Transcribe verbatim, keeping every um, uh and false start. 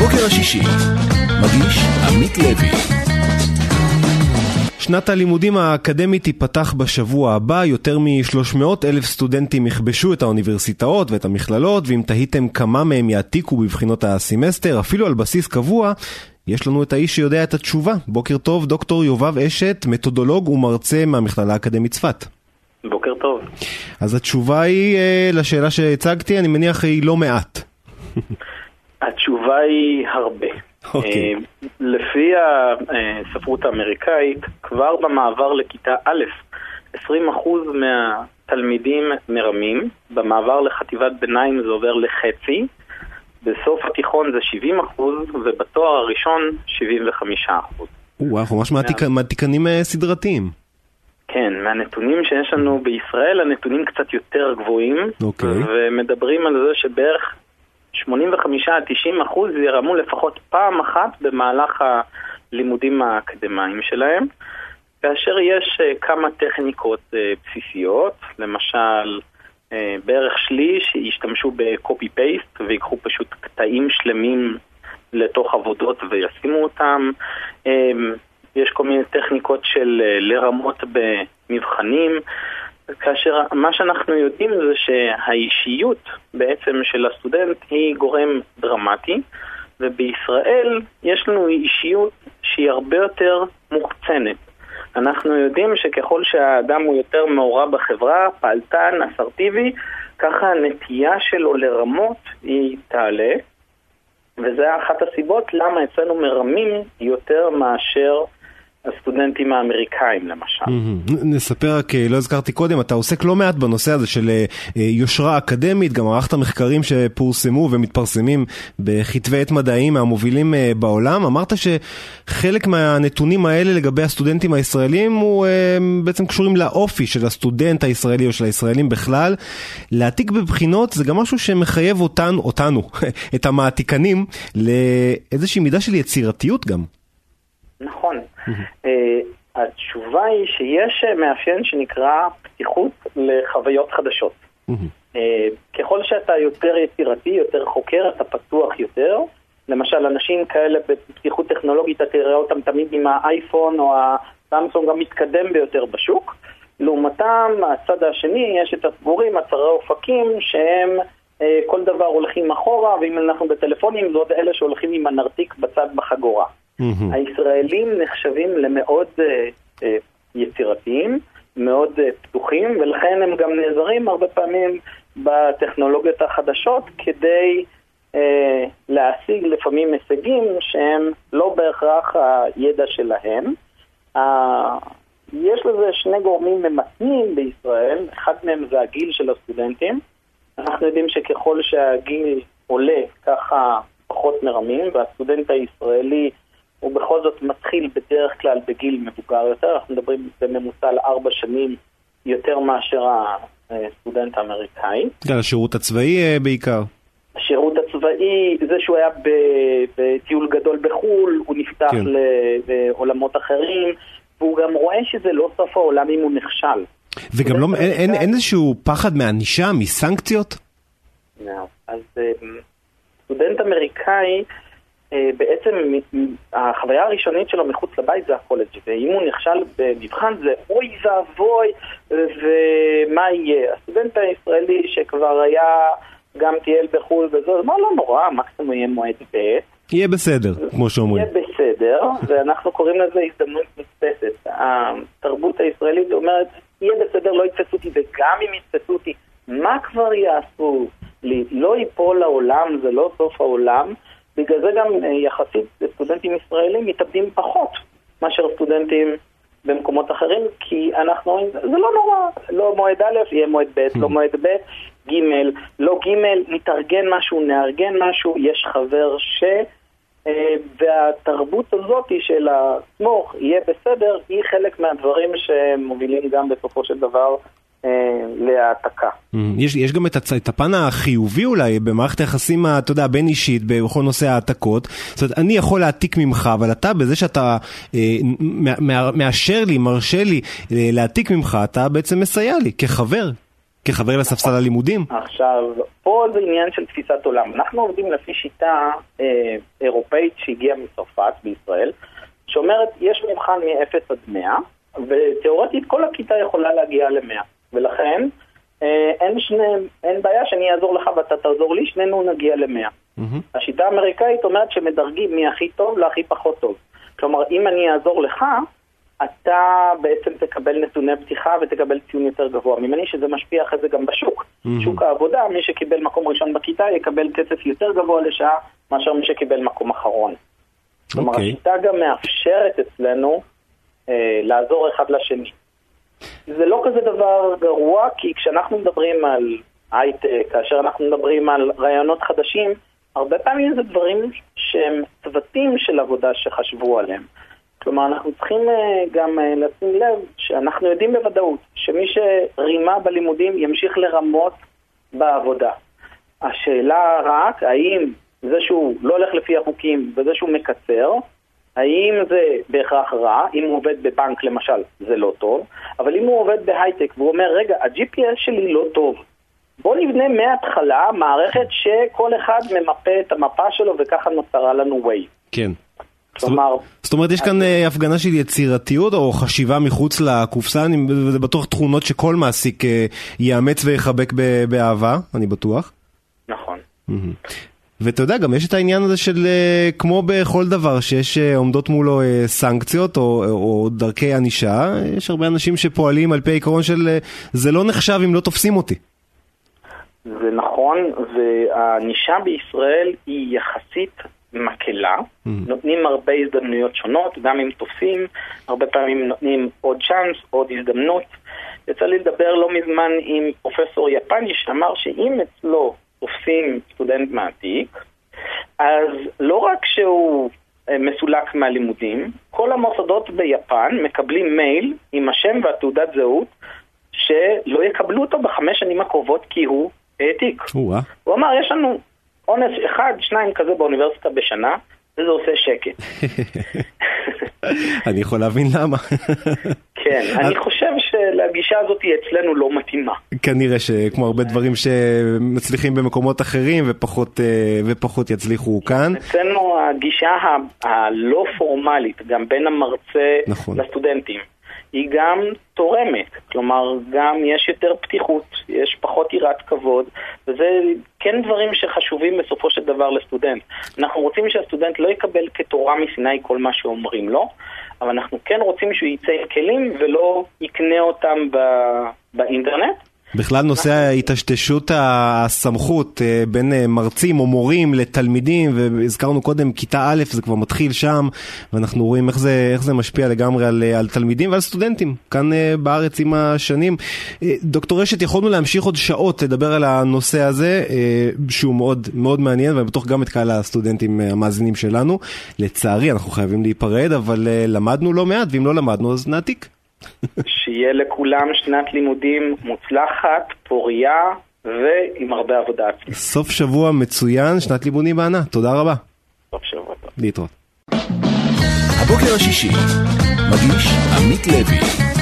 בוקר השישי, מגיש עמית לוי. שנת הלימודים האקדמית תיפתח בשבוע הבא. יותר מ-שלוש מאות אלף סטודנטים יכבשו את האוניברסיטאות ואת המכללות, ואם תהיתם כמה מהם יעתיקו בבחינות הסמסטר, אפילו על בסיס קבוע, יש לנו את האיש שיודע את התשובה. בוקר טוב, דוקטור יובב אשת, מתודולוג ומרצה מהמכללה האקדמית צפת. בוקר טוב. אז התשובה היא, לשאלה שהצגתי, אני מניח היא לא מעט. התשובה היא הרבה. אוקיי. לפי הספרות האמריקאית, כבר במעבר לכיתה א', עשרים אחוז מהתלמידים מרמים, במעבר לחטיבת ביניים זה עובר לחצי, בסוף התיכון זה שבעים אחוז, ובתואר הראשון שבעים וחמישה אחוז. וואו, אנחנו ממש מעתיקנים סדרתיים. כן, מהנתונים שיש לנו בישראל, הנתונים קצת יותר גבוהים, אוקיי. ומדברים על זה שבערך שמונים וחמישה עד תשעים אחוז ירמו לפחות פעם אחת במהלך הלימודים האקדמיים שלהם, כאשר יש כמה טכניקות בסיסיות, למשל בערך שליש ישתמשו בקופי פייסט ויקחו פשוט קטעים שלמים לתוך עבודות וישימו אותם. יש כל מיני טכניקות של לרמות במבחנים, כאשר מה שאנחנו יודעים זה שהאישיות בעצם של הסטודנט היא גורם דרמטי, ובישראל יש לנו אישיות שהיא הרבה יותר מוחצנת. אנחנו יודעים שככל שהאדם הוא יותר מעורב בחברה, פעלתן, אסרטיבי, ככה הנטייה שלו לרמות היא תעלה, וזה אחת הסיבות למה אצלנו מרמים יותר מאשר הסטודנטים האמריקאים למשל. נספר רק, לא הזכרתי קודם, אתה עוסק לא מעט בנושא הזה של יושרה אקדמית, גם ערכת מחקרים שפורסמו ומתפרסמים בכתבי עת מדעיים מהמובילים בעולם. אמרת שחלק מהנתונים האלה לגבי הסטודנטים הישראלים הוא בעצם קשורים לאופי של הסטודנט הישראלי או של הישראלים בכלל. להעתיק בבחינות זה גם משהו שמחייב אותנו, אותנו, את המעתיקנים, לאיזושהי מידה של יצירתיות גם. נכון. התשובה היא שיש מאפיין שנקרא פתיחות לחוויות חדשות. ככל שאתה יותר יצירתי, יותר חוקר, אתה פתוח יותר. למשל, אנשים כאלה בפתיחות טכנולוגית, אתה תראה אותם תמיד עם האייפון או הסמסונג המתקדם ביותר בשוק. לעומתם, הצד השני, יש את הסגורים, הצרי אופקים, שהם כל דבר הולכים אחורה, ואם אנחנו בטלפונים, זה עוד אלה שהולכים עם הנרתיק בצד בחגורה. Mm-hmm. הישראלים נחשבים למאוד uh, uh, יצירתיים, מאוד uh, פתוחים, ולכן הם גם נעזרים הרבה פעמים בטכנולוגיות החדשות כדי uh, להשיג לפעמים הישגים שהם לא בהכרח הידע שלהם. Uh, יש לזה שני גורמים ממתנים בישראל, אחד מהם זה הגיל של הסטודנטים. אנחנו יודעים שככל שהגיל עולה ככה פחות מרמים, והסטודנט הישראלי הוא בכל זאת מתחיל בדרך כלל בגיל מבוגר יותר. אנחנו מדברים בממוצע על ארבע שנים יותר מאשר הסטודנט האמריקאי. כן, השירות הצבאי בעיקר. השירות הצבאי, זה שהוא היה בטיול גדול בחול, הוא נפתח כן. לעולמות אחרים, והוא גם רואה שזה לא סוף העולם אם הוא נכשל. וגם לא, אין, אין, אין איזשהו פחד מהענישה, מסנקציות? לא. אז סטודנט אמריקאי, בעצם החוויה הראשונית שלו מחוץ לבית זה הקולג', ואם הוא נכשל במבחן זה אוי ואבוי ומה יהיה. הסטודנט הישראלי שכבר היה גם טייל בחול וזו, מה לא נורא, מקסימום יהיה מועד ב', יהיה בסדר, כמו שאומרים. יהיה בסדר, ואנחנו קוראים לזה הזדמנות מצפסת. התרבות הישראלית אומרת, יהיה בסדר, לא יתפסו אותי, וגם אם יתפסו אותי, מה כבר יעשו לי? לא ייפול לעולם, זה לא סוף העולם. בגלל זה גם יחסית סטודנטים ישראלים מתאבדים פחות מאשר סטודנטים במקומות אחרים, כי אנחנו, זה לא נורא, לא מועד א', יהיה מועד ב', לא מועד ב', ג', לא ג', נתארגן משהו, נארגן משהו, יש חבר ש... והתרבות הזאת של הסמוך יהיה בסדר, היא חלק מהדברים שמובילים גם בסופו של דבר להעתקה. יש, יש גם את, הצ... את הפן החיובי אולי במערכת היחסים, אתה יודע, בין אישית, בכל נושא העתקות. זאת אומרת, אני יכול להעתיק ממך, אבל אתה, בזה שאתה אה, מאשר לי, מרשה לי אה, להעתיק ממך, אתה בעצם מסייע לי כחבר. כחבר לספסל הלימודים? עכשיו, פה זה עניין של תפיסת עולם. אנחנו עובדים לפי שיטה אה, אירופאית שהגיעה מצרפת בישראל, שאומרת, יש מבחן מ-אפס עד מאה, ותיאורטית כל הכיתה יכולה להגיע ל-מאה. ולכן, אה, אין, שני, אין בעיה שאני אעזור לך ואתה תעזור לי, שנינו נגיע ל-מאה. Mm-hmm. השיטה האמריקאית אומרת שמדרגים מהכי טוב להכי פחות טוב. כלומר, אם אני אעזור לך, אתה בעצם תקבל נתוני פתיחה ותקבל ציון יותר גבוה ממני, שזה משפיע אחרי זה גם בשוק. Mm-hmm. שוק העבודה, מי שקיבל מקום ראשון בכיתה יקבל כסף יותר גבוה לשעה, מאשר מי שקיבל מקום אחרון. Okay. כלומר, השיטה גם מאפשרת אצלנו אה, לעזור אחד לשני. זה לא כזה דבר גרוע, כי כשאנחנו מדברים על הייטק, כאשר אנחנו מדברים על רעיונות חדשים, הרבה פעמים זה דברים שהם צוותים של עבודה שחשבו עליהם. כלומר, אנחנו צריכים גם לשים לב שאנחנו יודעים בוודאות שמי שרימה בלימודים ימשיך לרמות בעבודה. השאלה רק, האם זה שהוא לא הולך לפי החוקים וזה שהוא מקצר, האם זה בהכרח רע? אם הוא עובד בבנק למשל, זה לא טוב. אבל אם הוא עובד בהייטק והוא אומר, רגע, ה-ג'י פי אס שלי לא טוב. בוא נבנה מההתחלה מערכת שכל אחד ממפה את המפה שלו וככה נוצרה לנו way. כן. כלומר, זאת אומרת, יש כאן הפגנה של יצירתיות או חשיבה מחוץ לקופסה, וזה בטוח תכונות שכל מעסיק יאמץ ויחבק באהבה, אני בטוח. נכון. ואתה יודע, גם יש את העניין הזה של, כמו בכל דבר, שיש עומדות מולו סנקציות או, או דרכי ענישה, יש הרבה אנשים שפועלים על פי העיקרון של זה לא נחשב אם לא תופסים אותי. זה נכון, והענישה בישראל היא יחסית מקלה, mm-hmm. נותנים הרבה הזדמנויות שונות, גם אם תופסים, הרבה פעמים נותנים עוד צ'אנס, עוד הזדמנות. יצא לי לדבר לא מזמן עם פרופסור יפני שאמר שאם אצלו תופסים סטודנט מעתיק, אז לא רק שהוא מסולק מהלימודים, כל המוסדות ביפן מקבלים מייל עם השם והתעודת זהות שלא יקבלו אותו בחמש שנים הקרובות כי הוא העתיק. Uh-huh. הוא אמר, יש לנו עונש אחד, שניים כזה באוניברסיטה בשנה, וזה עושה שקט. אני יכול להבין למה. כן, אני חושב שלגישה הזאת אצלנו לא מתאימה. כנראה שכמו הרבה דברים שמצליחים במקומות אחרים ופחות, ופחות יצליחו כאן. אצלנו הגישה הלא פורמלית, גם בין המרצה נכון. לסטודנטים, היא גם תורמת, כלומר גם יש יותר פתיחות, יש פחות יראת כבוד, וזה כן דברים שחשובים בסופו של דבר לסטודנט. אנחנו רוצים שהסטודנט לא יקבל כתורה מסיני כל מה שאומרים לו, אבל אנחנו כן רוצים שהוא יצא עם כלים ולא יקנה אותם באינטרנט. בכלל נושא ההתשתשות הסמכות בין מרצים או מורים לתלמידים, והזכרנו קודם כיתה א', זה כבר מתחיל שם, ואנחנו רואים איך זה, איך זה משפיע לגמרי על, על תלמידים ועל סטודנטים, כאן בארץ עם השנים. דוקטור רשת, יכולנו להמשיך עוד שעות לדבר על הנושא הזה, שהוא מאוד, מאוד מעניין, ובטוח גם את קהל הסטודנטים המאזינים שלנו. לצערי, אנחנו חייבים להיפרד, אבל למדנו לא מעט, ואם לא למדנו, אז נעתיק. שיהיה לכולם שנת לימודים מוצלחת, פוריה ועם הרבה עבודה עצמית. סוף שבוע מצוין, שנת לימודים בענה. תודה רבה. סוף שבוע טוב. להתראות. הבוקר השישי, מגיש עמית לוי.